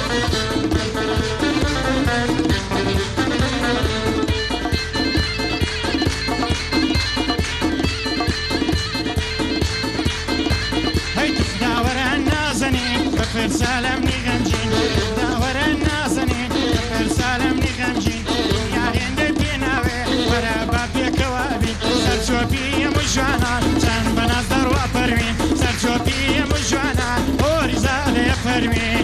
سالمني غمجين داور النازنين كفر سالمني غمجين يا هند بيناوي ورا بابي كوابي سرچوبي مجوانا چند بنظر و پروین سرچوبي مجوانا اورزال پروین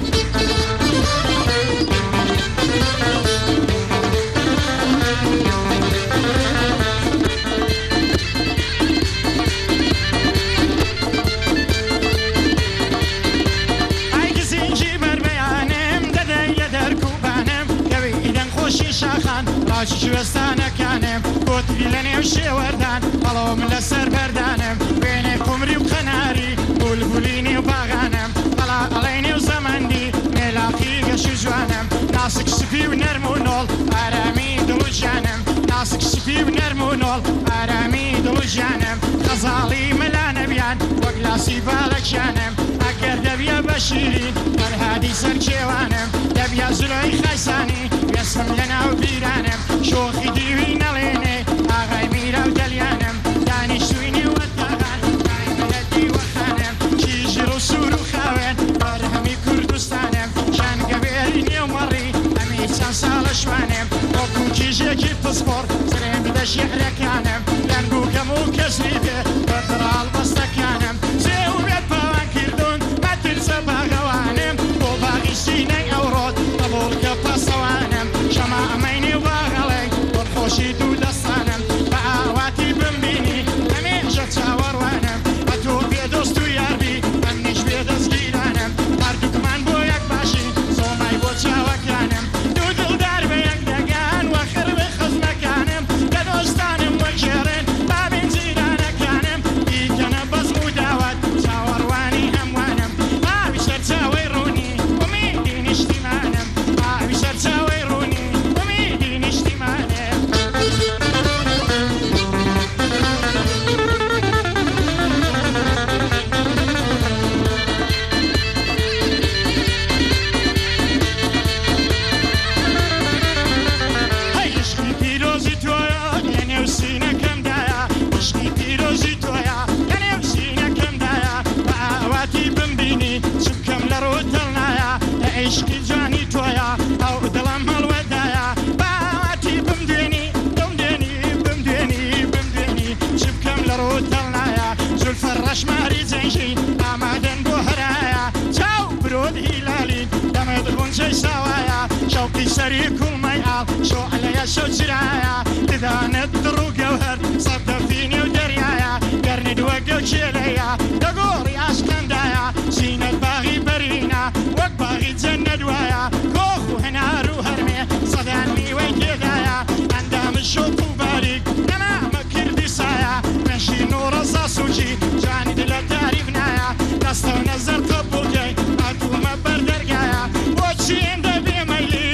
شوستانە کانم بۆتری لە نێو شێوەردان هەڵۆ من لەسەر بەردانم وێنێ کومری و قەناری بولبولی نێو باغانم هەڵا ئەڵێ نێو زەمەندی مێلاقی گەش و جوانم ناسک سپی و نەرم و نۆڵ ئارامی دڵ و ژیانم ناسک سپی و نەرم و نۆڵ ئارامی دڵ و ژیانم خەزاڵی مەلا نەبیان وەک لاسی باڵەکیانم ئەگەر دەبیە بە شیرین فەرهادی سەر کێوانم دەبیە زلۆی خایسانی وێسم لە ناو بیرانم شۆخی دیوی نەڵێنێ ئاغای میرە و دەلیانم دانیشتووی نێوەتاغان دایمەلە دیوەخانم کیژر و سوور و خاوێن بەرهەمی کوردستانم شانگەبێری نێومەڕی ئەمی چەند ساڵە شوانم وەکو کیژێکی پسپۆڕ سرێن بدە شێعرەکانم لەنگ و کەم و کەسری بێ بەدڕاڵ بەستەکانم سێ و بێت پاوان کردوون مەترسە باغەوانم بۆ باغی سینەی ئەوڕۆت قبوڵکە پەسەوانم شەما ئەمەی نێو باغەڵێ خۆشی دوو دەستانم بە ئاواتی بمبینی هەمێژە چاوەڕوانم بە تۆ بێدۆست و یاربی ئەمنیش بێدەستگیرانم هەردووکمان بۆ یەک باشین سۆمای بۆ چاوەکانم دوو دڵدار بە یەک دەگان وەخر بە خزمەکانم کە دۆستانم وەکێڕێن بابین جیرانەکانم دیکەنە بەزم و داوات چاوەڕوانی هەموانم ئاوی سەر چاوەی ڕوونی ئومیدی نیشتیمانم ئاوی سەر چاوەی ڕوونی ئومیدی نیشتیمانم عشقی جانی تویا ئەو دڵم هەڵوەدایە باواتی بمدێنی بمدێنی چ بکەم لە ڕۆ دڵنایە زولفە ڕەشماری جەنگی ئامادەن بۆ هەرایە چاو برۆد هیلالین دەمەد غونجەی ساوایە شەوقی سەری کوڵمەی ئاڵ شۆعلەیە شەوچرایە ددانت دڕ و گەوهەر سەد دەفینی و دەریایە گەرنی وەگە کێلەیە دەگۆڕی ئاشکەندایە زینەت باغی بەرینە وەک باغی جەنەت وایە کۆخ و هەنار و هەرمێ سەدان میوەی تێدایە ئەندامە شۆک و باریک نەمامە کردی سایە مەشین و ڕەزا سوچی جانی دلە تاریف نایە دەستە و نەزەر قبولکەی هاتوومە بەردەرگایە بۆچی ئێندە بێمەلی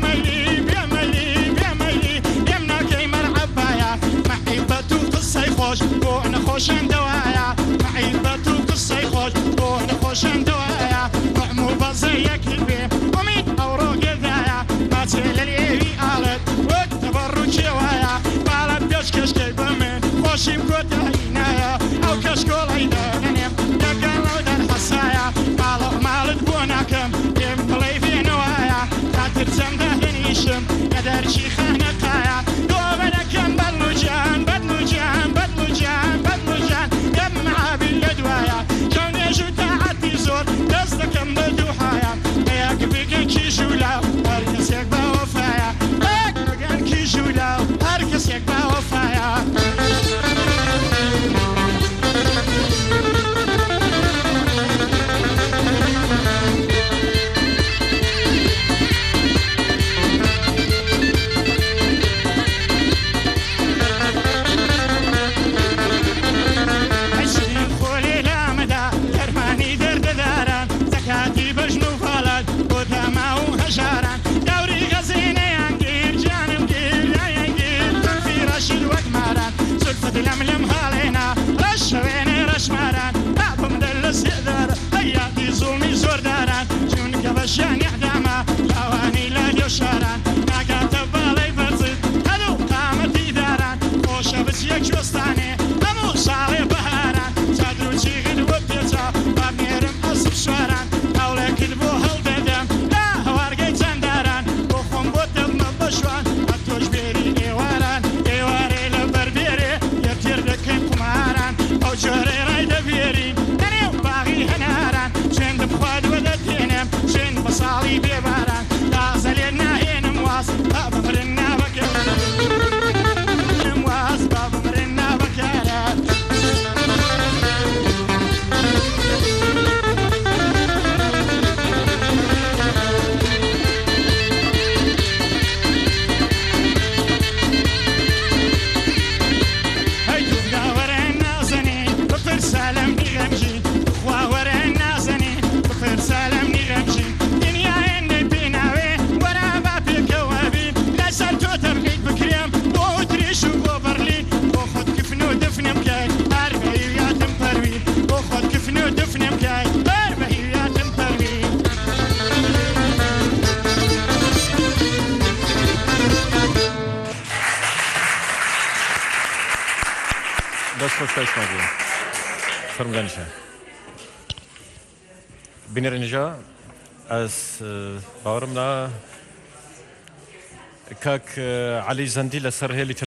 ئێم ناکەی مەرحەبایە مەحیبەت و قسەی خۆش بۆ نەخۆشەندەوایە مەحیبەت و قسەی خۆش بۆ نەخۆشەندەوایە ڕەحم و بەزەیەکی بێ ئومید ئەوڕۆ گێدایە ماچێ لە لێوی ئاڵت وەک تەبەڕووکی وایە باڵە پێش کەشکەی بە من خۆشیم کۆتایی نایە ئەو کەشکۆڵەی دەنێم دەگەڵ لەو دەرحەسایە باڵە ماڵت بۆ ناکەم پێم بڵێ بێنەوایە کاترچەم دەهێنیشم کە دەرچی خانەقایە تۆ بەدەکەم بەدلوجان دەم معابی لە دوایە کەونێژ و تاعەتی زۆر دەست دەکەم بە دووحایە هەیەک بگەن کیژولا هەر کەسێک بە وەفایە هەیەک بگەن کیژولا هەر کەسێک بە وەفایە لملم هالينا رشويني رشماران أبم دل سيدار هيا دي ظلمي زور داران جونك بشان يحداما صالي بباران لا زلنا هنا مواس بمرنا بكرات مواس بمرنا بكرات سلام نغمجي خوا ورا نازني بخير سلام نغمجي دنيا هند بيناوي ورا بابي كوابي لا سالتو ترقيق بكريم وتريش وبرلي وخد كفنو دفن مكاي أربعيات مطروي وخد كفنو دفن مكاي أربعيات مطروي بس خوش موجود فرمگانشه بینر اینجا از باورم نا کاک علی زندی لسر هلی